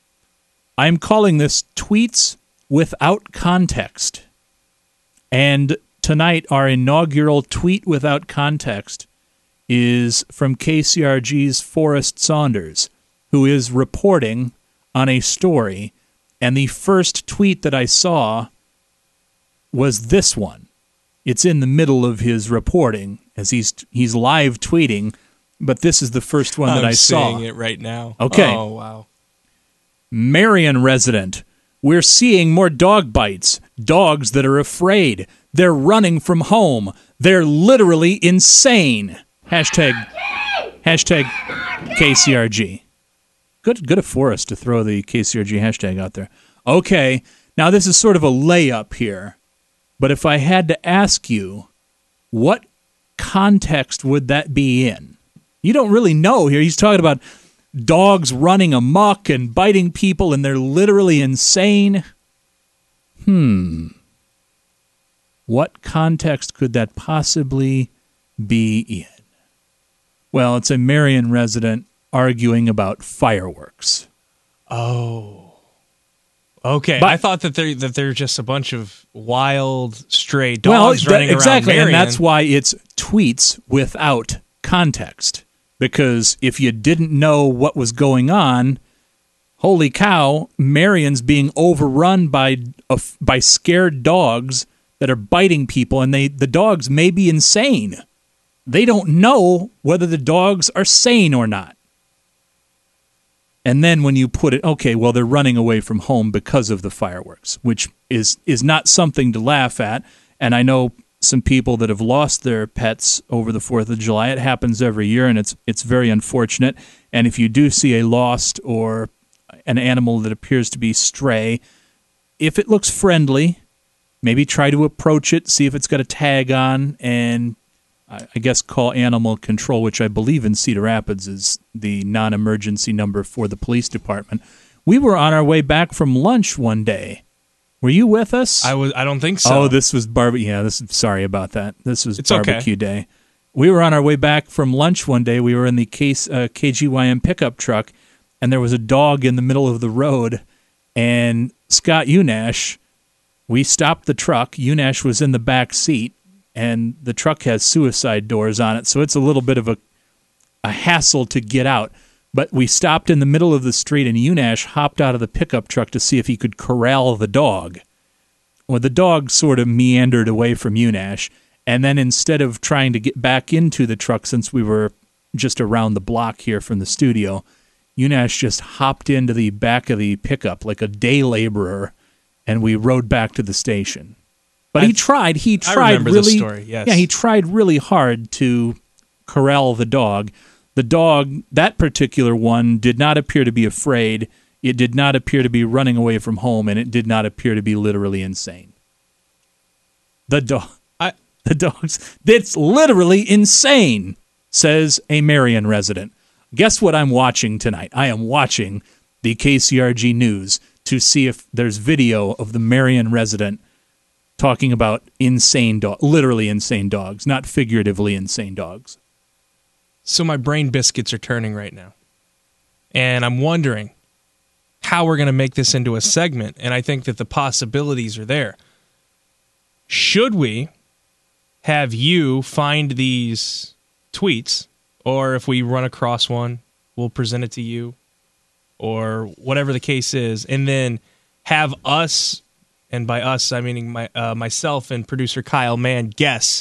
I'm calling this Tweets Without Context. And tonight, our inaugural Tweet Without Context is from K C R G's Forrest Saunders, who is reporting on a story. And the first tweet that I saw was this one. It's in the middle of his reporting as he's he's live tweeting, but this is the first one that I'm I saw. I'm seeing it right now. Okay. Oh, wow. Marion resident. We're seeing more dog bites. Dogs that are afraid. They're running from home. They're literally insane. Hashtag, hashtag K C R G. Good, good for us to throw the K C R G hashtag out there. Okay, now this is sort of a layup here, but if I had to ask you, what context would that be in? You don't really know here. He's talking about dogs running amok and biting people, and they're literally insane. Hmm. What context could that possibly be in? Well, it's a Marion resident arguing about fireworks. Oh. Okay. But, I thought that they're, that they're just a bunch of wild, stray dogs well, running that, exactly, around Marion. And that's why it's tweets without context. Because if you didn't know what was going on, holy cow, Marion's being overrun by uh, by scared dogs that are biting people, and they the dogs may be insane. They don't know whether the dogs are sane or not. And then when you put it, okay, well, they're running away from home because of the fireworks, which is is not something to laugh at. And I know some people that have lost their pets over the fourth of July. It happens every year, and it's it's very unfortunate. And if you do see a lost or an animal that appears to be stray, if it looks friendly, maybe try to approach it, see if it's got a tag on, and I, I guess call animal control, which I believe in Cedar Rapids is the non-emergency number for the police department. We were on our way back from lunch one day. Were you with us? I was. I don't think so. Oh, this was barbecue. Yeah, this. Sorry about that. This was It's barbecue okay. day. We were on our way back from lunch one day. We were in the case, uh, K G Y M pickup truck, and there was a dog in the middle of the road. And Scott Unash, we stopped the truck. Unash was in the back seat, and the truck has suicide doors on it, so it's a little bit of a a hassle to get out. But we stopped in the middle of the street, and Unash hopped out of the pickup truck to see if he could corral the dog. Well, the dog sort of meandered away from Unash, and then instead of trying to get back into the truck, since we were just around the block here from the studio, Unash just hopped into the back of the pickup like a day laborer, and we rode back to the station. But he I- tried. He I tried remember really. this story, yes. Yeah, he tried really hard to corral the dog. The dog, that particular one, did not appear to be afraid. It did not appear to be running away from home, and it did not appear to be literally insane. The dog, I, the dog's, it's literally insane, says a Marion resident. Guess what I'm watching tonight? I am watching the K C R G News to see if there's video of the Marion resident talking about insane dog, literally insane dogs, not figuratively insane dogs. So my brain biscuits are turning right now. And I'm wondering how we're going to make this into a segment, and I think that the possibilities are there. Should we have you find these tweets, or if we run across one, we'll present it to you, or whatever the case is, and then have us, and by us I meaning my uh, myself and producer Kyle Mann, guess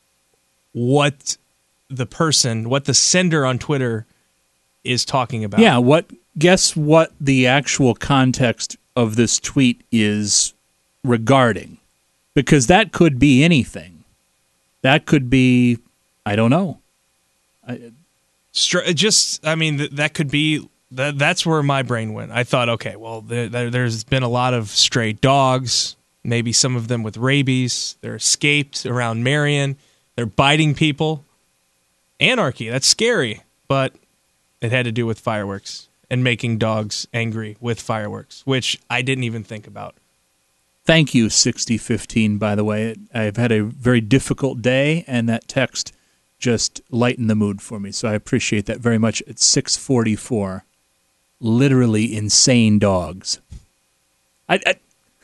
what the person, what the sender on Twitter is talking about. Yeah, what? Guess what the actual context of this tweet is regarding, because that could be anything. That could be, I don't know. I, Str- just, I mean, th- that could be, that. that's where my brain went. I thought, okay, well, there, there, there's been a lot of stray dogs, maybe some of them with rabies. They're escaped around Marion. They're biting people. Anarchy, that's scary, but it had to do with fireworks and making dogs angry with fireworks, which I didn't even think about. Thank you, sixty fifteen, by the way. I've had a very difficult day, and that text just lightened the mood for me, so I appreciate that very much. It's six forty-four. Literally insane dogs. I, I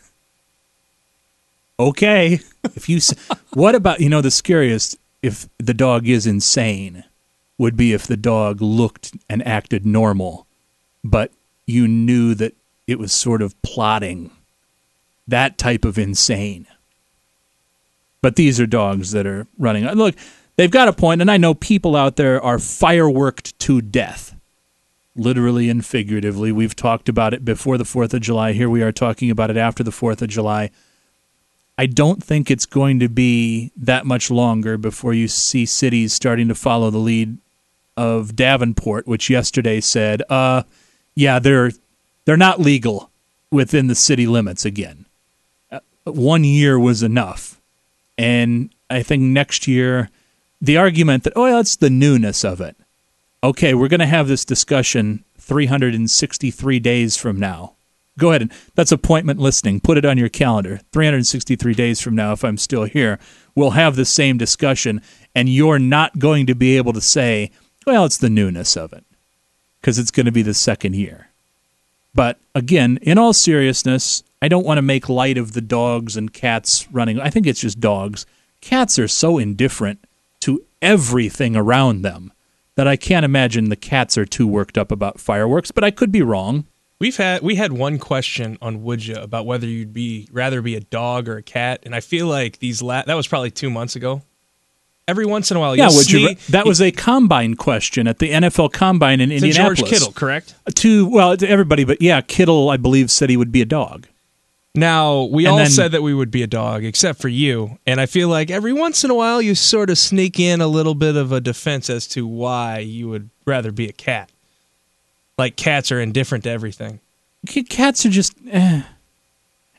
Okay. If you, s- what about, you know, the scariest, if the dog is insane, would be if the dog looked and acted normal, but you knew that it was sort of plotting. That type of insane. But these are dogs that are running. Look, they've got a point, and I know people out there are fireworked to death, literally and figuratively. We've talked about it before the fourth of July. Here we are talking about it after the fourth of July. I don't think it's going to be that much longer before you see cities starting to follow the lead of Davenport, which yesterday said, uh, yeah, they're they're not legal within the city limits again. Uh, one year was enough. And I think next year, the argument that, oh, yeah, it's the newness of it. Okay, we're going to have this discussion three hundred sixty-three days from now. Go ahead, and that's appointment listening. Put it on your calendar. three hundred sixty-three days from now, if I'm still here, we'll have the same discussion, and you're not going to be able to say, well, it's the newness of it, because it's going to be the second year. But again, in all seriousness, I don't want to make light of the dogs and cats running. I think it's just dogs. Cats are so indifferent to everything around them that I can't imagine the cats are too worked up about fireworks, but I could be wrong. We've had we had one question on Would Ya about whether you'd be rather be a dog or a cat, and I feel like these la- that was probably two months ago. Every once in a while, Yeah, you'll would you? sneak- ra- That was a combine question at the N F L Combine in to Indianapolis. George Kittle, correct? To well, to everybody, but yeah, Kittle, I believe, said he would be a dog. Now, we And all then- said that we would be a dog, except for you. And I feel like every once in a while, you sort of sneak in a little bit of a defense as to why you would rather be a cat. Like cats are indifferent to everything. C- Cats are just. Eh.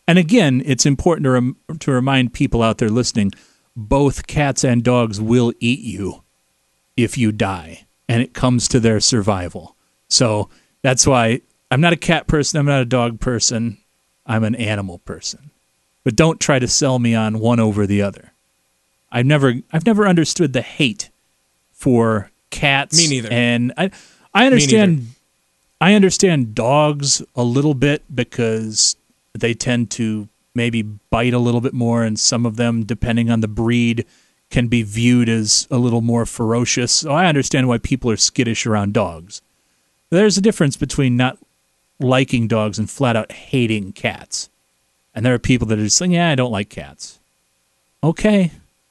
And again, it's important to rem- to remind people out there listening, both cats and dogs will eat you if you die, and it comes to their survival. So that's why I'm not a cat person, I'm not a dog person, I'm an animal person. But don't try to sell me on one over the other. I've never I've never understood the hate for cats. Me neither. And I I understand I understand dogs a little bit because they tend to maybe bite a little bit more, and some of them, depending on the breed, can be viewed as a little more ferocious. So I understand why people are skittish around dogs. There's a difference between not liking dogs and flat out hating cats. And there are people that are just saying, yeah, I don't like cats. Okay.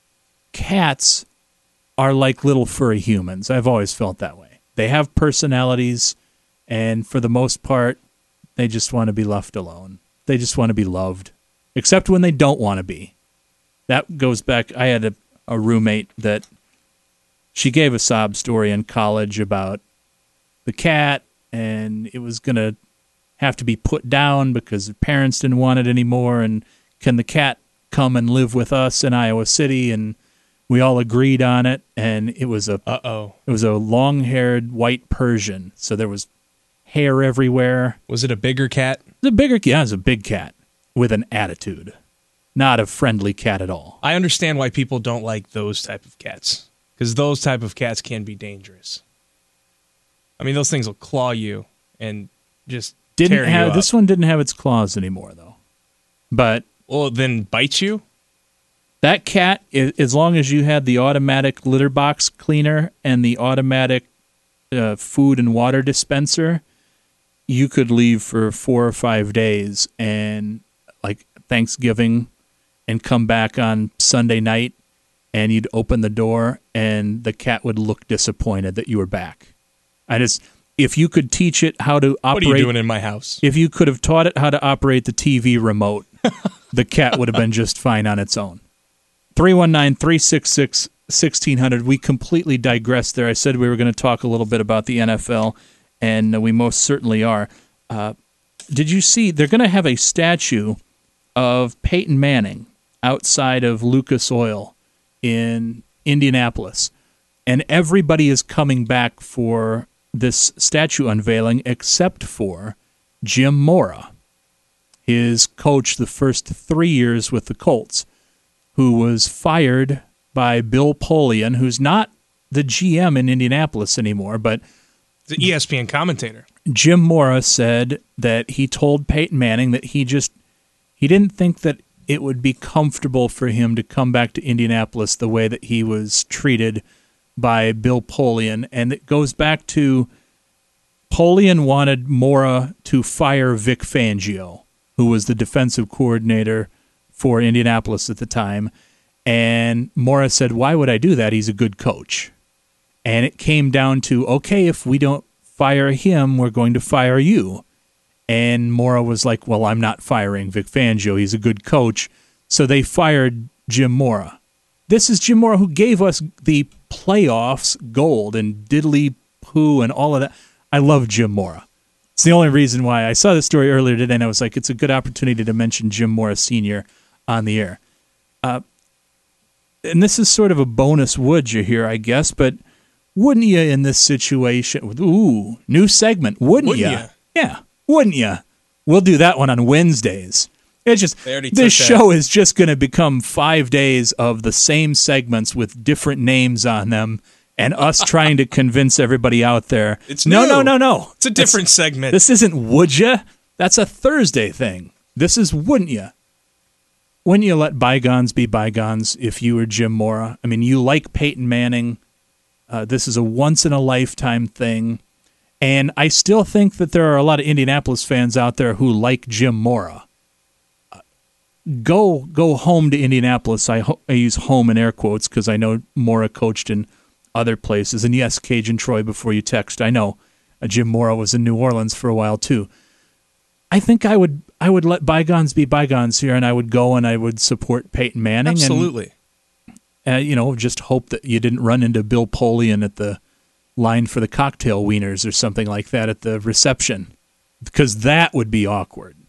Cats are like little furry humans. I've always felt that way. They have personalities, and for the most part, they just want to be left alone. They just want to be loved, except when they don't want to be. That goes back, I had a, a roommate that she gave a sob story in college about the cat, and it was going to have to be put down because the parents didn't want it anymore, and can the cat come and live with us in Iowa City? And we all agreed on it, and it was a Uh-oh. It was a long-haired white Persian, so there was hair everywhere. Was it a bigger cat? It was a bigger, yeah, it was a big cat with an attitude, not a friendly cat at all. I understand why people don't like those type of cats, because those type of cats can be dangerous. I mean, those things will claw you and just Didn't tear have you up. this one didn't have its claws anymore though, but well, then bite you. That cat, i- as long as you had the automatic litter box cleaner and the automatic uh, food and water dispenser, you could leave for four or five days and like Thanksgiving and come back on Sunday night, and you'd open the door and the cat would look disappointed that you were back. I just, if you could teach it how to operate. What are you doing in my house? If you could have taught it how to operate the T V remote, the cat would have been just fine on its own. three one nine, three six six, one six zero zero. We completely digressed there. I said we were going to talk a little bit about the N F L, and we most certainly are. Uh, did you see they're going to have a statue of Peyton Manning outside of Lucas Oil in Indianapolis, and everybody is coming back for this statue unveiling except for Jim Mora, his coach the first three years with the Colts, who was fired by Bill Polian, who's not the G M in Indianapolis anymore, but The E S P N commentator. Jim Mora said that he told Peyton Manning that he just he didn't think that it would be comfortable for him to come back to Indianapolis the way that he was treated by Bill Polian. And it goes back to Polian wanted Mora to fire Vic Fangio, who was the defensive coordinator for Indianapolis at the time. And Mora said, why would I do that? He's a good coach. And it came down to, okay, if we don't fire him, we're going to fire you. And Mora was like, well, I'm not firing Vic Fangio. He's a good coach. So they fired Jim Mora. This is Jim Mora who gave us the playoffs gold and diddly poo and all of that. I love Jim Mora. It's the only reason why I saw this story earlier today, and I was like, it's a good opportunity to mention Jim Mora Senior on the air. Uh, and this is sort of a bonus, would you here, I guess, but wouldn't you in this situation? Ooh, new segment. Wouldn't, Wouldn't you? ya? Yeah, wouldn't you? We'll do that one on Wednesdays. It's just They already this took that. show is just going to become five days of the same segments with different names on them, and us trying to convince everybody out there. It's no, new. no, no, no. It's a different segment. This isn't would ya? That's a Thursday thing. This is wouldn't ya? Wouldn't you let bygones be bygones if you were Jim Mora? I mean, you like Peyton Manning. Uh, this is a once-in-a-lifetime thing. And I still think that there are a lot of Indianapolis fans out there who like Jim Mora. Uh, go go home to Indianapolis. I, ho- I use home in air quotes because I know Mora coached in other places. And yes, Cajun Troy, before you text, I know uh, Jim Mora was in New Orleans for a while too. I think I would I would let bygones be bygones here, and I would go and I would support Peyton Manning. Absolutely. And, uh, you know, just hope that you didn't run into Bill Polian at the line for the cocktail wieners or something like that at the reception, because that would be awkward.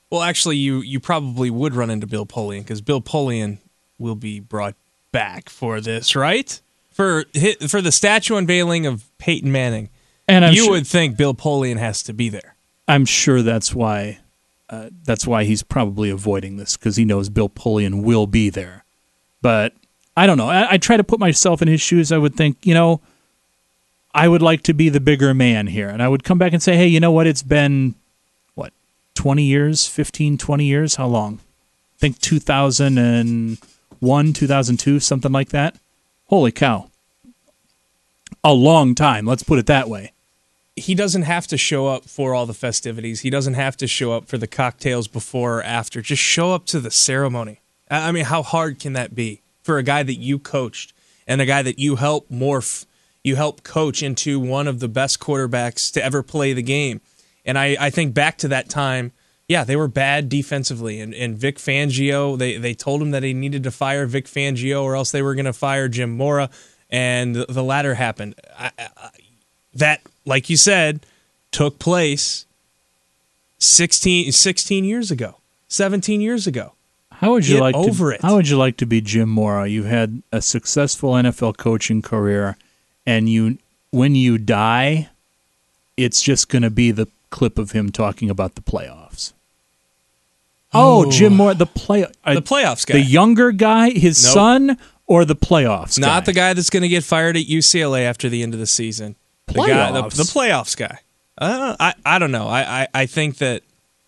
Well, actually, you you probably would run into Bill Polian because Bill Polian will be brought back for this, right? For for the statue unveiling of Peyton Manning. And I'm you sure, would think Bill Polian has to be there. I'm sure that's why uh, that's why he's probably avoiding this, because he knows Bill Polian will be there. But I don't know. I, I try to put myself in his shoes. I would think, you know, I would like to be the bigger man here. And I would come back and say, hey, you know what? It's been, what, twenty years, fifteen, twenty years? How long? I think two thousand one, two thousand two, something like that. Holy cow. A long time. Let's put it that way. He doesn't have to show up for all the festivities. He doesn't have to show up for the cocktails before or after. Just show up to the ceremony. I mean, how hard can that be for a guy that you coached and a guy that you helped morph, you helped coach into one of the best quarterbacks to ever play the game? And I, I think back to that time, yeah, they were bad defensively. And, and Vic Fangio, they, they told him that he needed to fire Vic Fangio or else they were going to fire Jim Mora. And the, the latter happened. I, I, that, like you said, took place sixteen, sixteen years ago, seventeen years ago. How would you Get like over to, it. How would you like to be Jim Mora? You had a successful N F L coaching career, and you when you die, it's just going to be the clip of him talking about the playoffs. Oh, Oh. Jim Mora, the play uh, The playoffs guy. the younger guy, his Nope. son, or the playoffs Not guy? the guy that's going to get fired at U C L A after the end of the season. The guy, the, Playoffs? the playoffs guy. Uh, I I don't know. I, I, I think that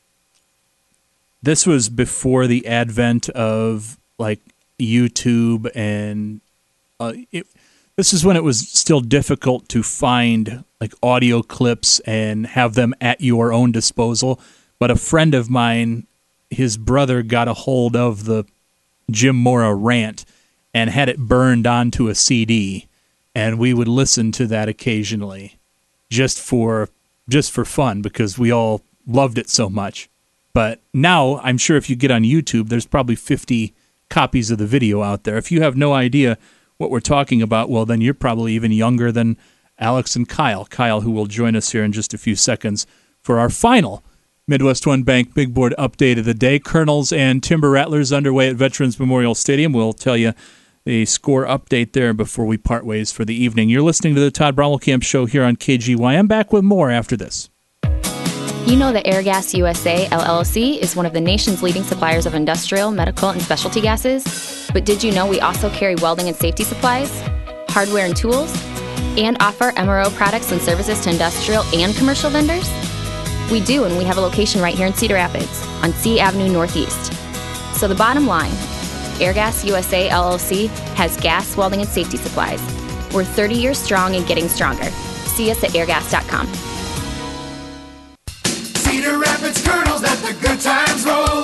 This was before the advent of like YouTube, and uh, it, this is when it was still difficult to find like audio clips and have them at your own disposal. But a friend of mine, his brother got a hold of the Jim Mora rant and had it burned onto a C D, and we would listen to that occasionally, just for just for fun, because we all loved it so much. But now, I'm sure if you get on YouTube, there's probably fifty copies of the video out there. If you have no idea what we're talking about, well, then you're probably even younger than Alex and Kyle. Kyle, who will join us here in just a few seconds for our final Midwest One Bank Big Board update of the day. Colonels and Timber Rattlers underway at Veterans Memorial Stadium. We'll tell you a score update there before we part ways for the evening. You're listening to the Todd Brommelkamp Show here on K G Y M. Back with more after this. You know that Airgas U S A, L L C, is one of the nation's leading suppliers of industrial, medical, and specialty gases. But did you know we also carry welding and safety supplies, hardware and tools, and offer M R O products and services to industrial and commercial vendors? We do, and we have a location right here in Cedar Rapids on C Avenue Northeast. So the bottom line, Airgas U S A, L L C has gas, welding, and safety supplies. We're thirty years strong and getting stronger. See us at airgas dot com. Cedar Rapids Colonels, let the good times roll.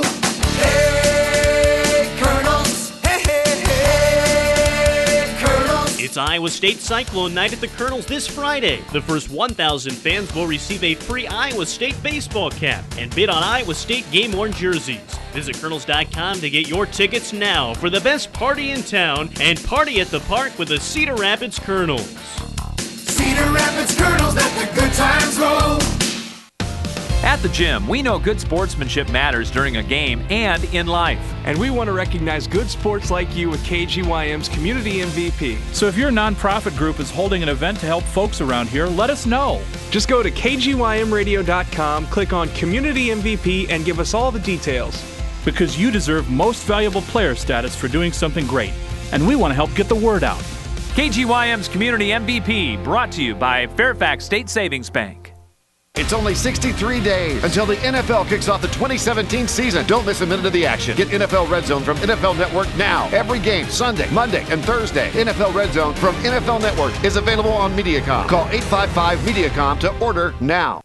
Hey, Colonels. Hey, hey, hey, Colonels. It's Iowa State Cyclone Night at the Colonels this Friday. The first one thousand fans will receive a free Iowa State baseball cap and bid on Iowa State game-worn jerseys. Visit colonels dot com to get your tickets now for the best party in town and party at the park with the Cedar Rapids Colonels. Cedar Rapids Colonels, let the good times roll. At the gym, we know good sportsmanship matters during a game and in life. And we want to recognize good sports like you with K G Y M's Community M V P. So if your nonprofit group is holding an event to help folks around here, let us know. Just go to K G Y M radio dot com, click on Community M V P, and give us all the details. Because you deserve most valuable player status for doing something great, and we want to help get the word out. K G Y M's Community M V P, brought to you by Fairfax State Savings Bank. It's only sixty-three days until the N F L kicks off the twenty seventeen season. Don't miss a minute of the action. Get N F L Red Zone from N F L Network now. Every game, Sunday, Monday, and Thursday. N F L Red Zone from N F L Network is available on Mediacom. Call eight five five Mediacom to order now.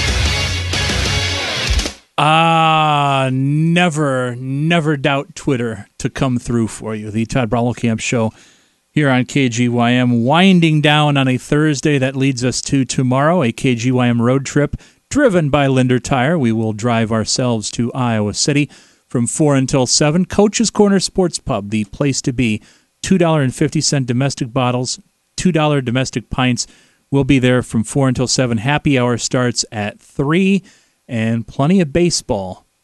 Ah, never, never doubt Twitter to come through for you. The Todd Brommelkamp Show here on K G Y M, winding down on a Thursday that leads us to tomorrow, a K G Y M road trip driven by Linder Tire. We will drive ourselves to Iowa City from four until seven. Coach's Corner Sports Pub, the place to be. two dollars and fifty cents domestic bottles, two dollars domestic pints. We'll be there from four until seven. Happy hour starts at three, and plenty of baseball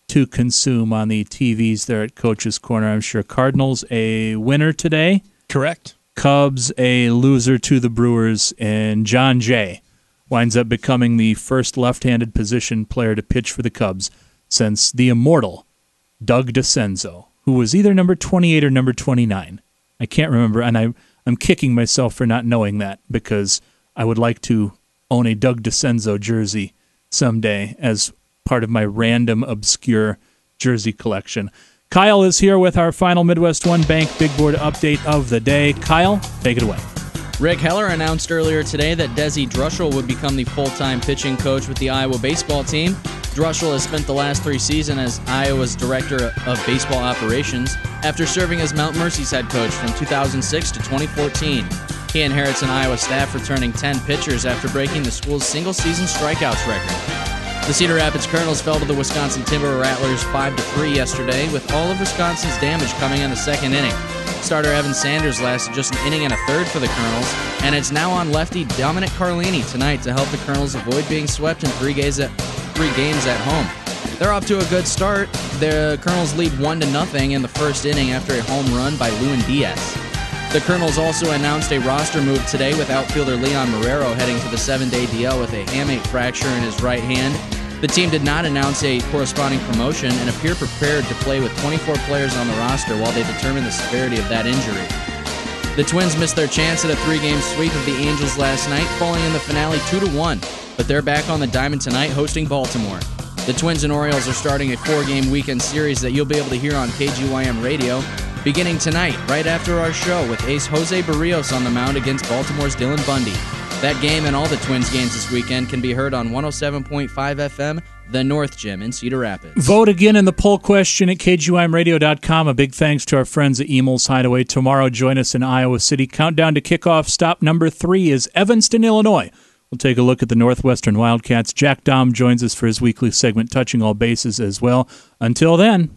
to consume on the T Vs there at Coach's Corner. I'm sure Cardinals a winner today. Correct. Cubs a loser to the Brewers, and John Jay winds up becoming the first left-handed position player to pitch for the Cubs since the immortal Doug DeCenzo, who was either number twenty-eight or number twenty-nine. I can't remember, and I, I'm kicking myself for not knowing that because I would like to own a Doug DeCenzo jersey someday as part of my random, obscure jersey collection. Kyle is here with our final Midwest One Bank Big Board update of the day. Kyle, take it away. Rick Heller announced earlier today that Desi Druschel would become the full-time pitching coach with the Iowa baseball team. Druschel has spent the last three seasons as Iowa's director of baseball operations after serving as Mount Mercy's head coach from two thousand six to twenty fourteen. He inherits an Iowa staff returning ten pitchers after breaking the school's single-season strikeouts record. The Cedar Rapids Colonels fell to the Wisconsin Timber Rattlers five to three yesterday, with all of Wisconsin's damage coming in the second inning. Starter Evan Sanders lasted just an inning and a third for the Colonels, and it's now on lefty Dominic Carlini tonight to help the Colonels avoid being swept in three games at, three games at home. They're off to a good start. The Colonels lead one to nothing in the first inning after a home run by Lewin Diaz. The Colonels also announced a roster move today with outfielder Leon Marrero heading to the seven-day D L with a hamate fracture in his right hand. The team did not announce a corresponding promotion and appear prepared to play with twenty-four players on the roster while they determine the severity of that injury. The Twins missed their chance at a three-game sweep of the Angels last night, falling in the finale two to one, but they're back on the diamond tonight hosting Baltimore. The Twins and Orioles are starting a four-game weekend series that you'll be able to hear on K G Y M Radio beginning tonight, right after our show, with ace Jose Barrios on the mound against Baltimore's Dylan Bundy. That game and all the Twins games this weekend can be heard on one oh seven point five F M, The North Gym in Cedar Rapids. Vote again in the poll question at K G Y M radio dot com. A big thanks to our friends at Emel's Hideaway. Tomorrow, join us in Iowa City. Countdown to kickoff. Stop number three is Evanston, Illinois. We'll take a look at the Northwestern Wildcats. Jack Dahm joins us for his weekly segment, Touching All Bases, as well. Until then.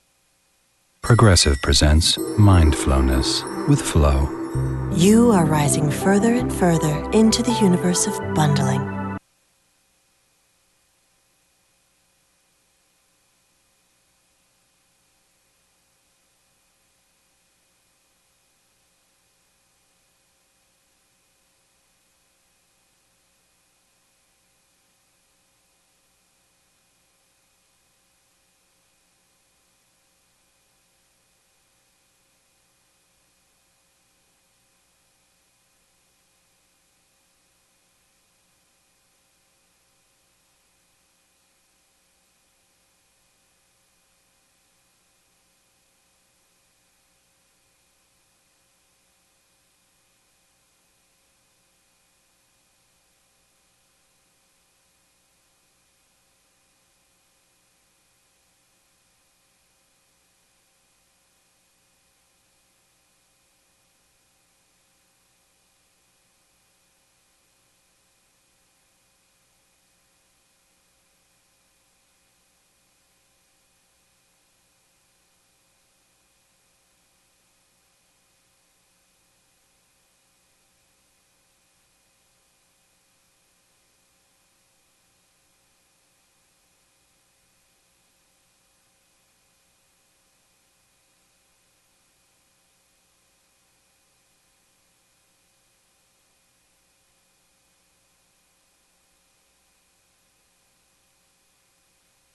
Progressive presents Mindfulness with Flow. You are rising further and further into the universe of bundling.